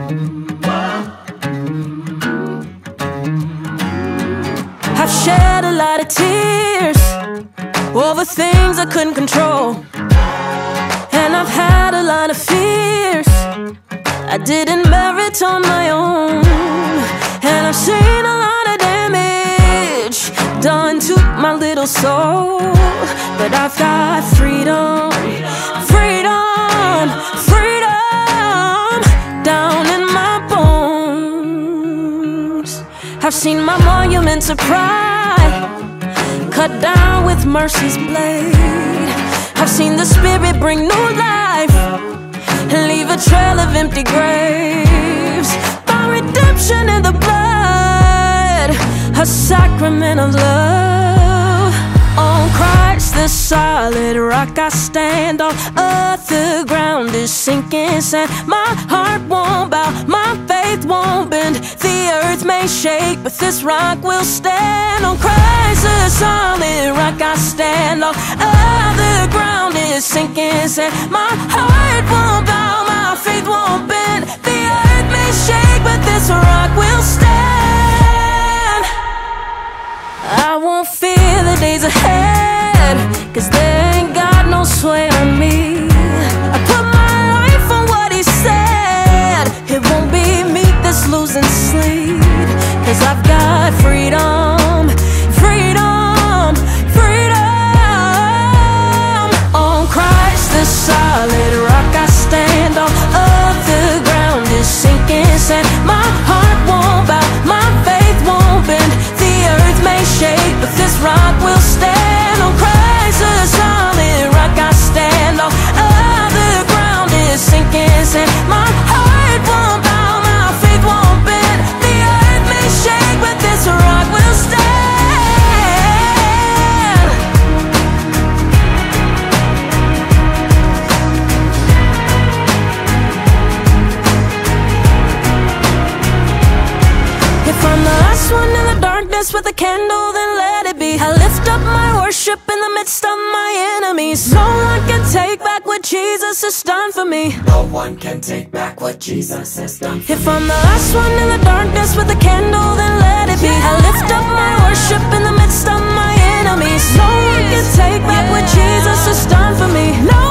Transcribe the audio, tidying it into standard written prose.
I've shed a lot of tears over things I couldn't control, and I've had a lot of fears I didn't merit on my own. And I've seen a lot of damage done to my little soul, but I've got freedom, freedom, freedom down in my bones. I've seen my monuments of pride cut down with mercy's blade. I've seen the Spirit bring new life and leave a trail of empty graves. By redemption in the blood, a sacrament of love. On Christ the solid rock I stand, all other ground is sinking sand. My heart won't bow, my faith won't bend. The earth may shake, but this rock will stand. On Christ the solid rock I stand, all other ground is sinking sand. My heart won't bow, my faith won't bend. The earth may shake, but this rock will stand. I won't fear the days ahead, 'cause they ain't got no sway on me. I put my life on what he said. It won't be me that's losing sleep, 'cause I've got freedom, freedom, freedom. On Christ the solid rock I stand, all other ground is sinking sand. My heart won't bow, my faith won't bend. The earth may shake, but this rock will stand. On Christ the solid rock I stand, all other ground is sinking sand. My heart won't bow, my faith won't bend. The earth may shake, but this rock will stand. If I'm the last one in the darkness with a candle, then let it be. I lift up my worship in the midst of my enemies. No one can take back what Jesus has done for me. No one can take back what Jesus has done for me. If I'm the last one in the darkness with a candle, then let it be. I lift up my worship in the midst of my enemies. No one can take back what Jesus has done for me. No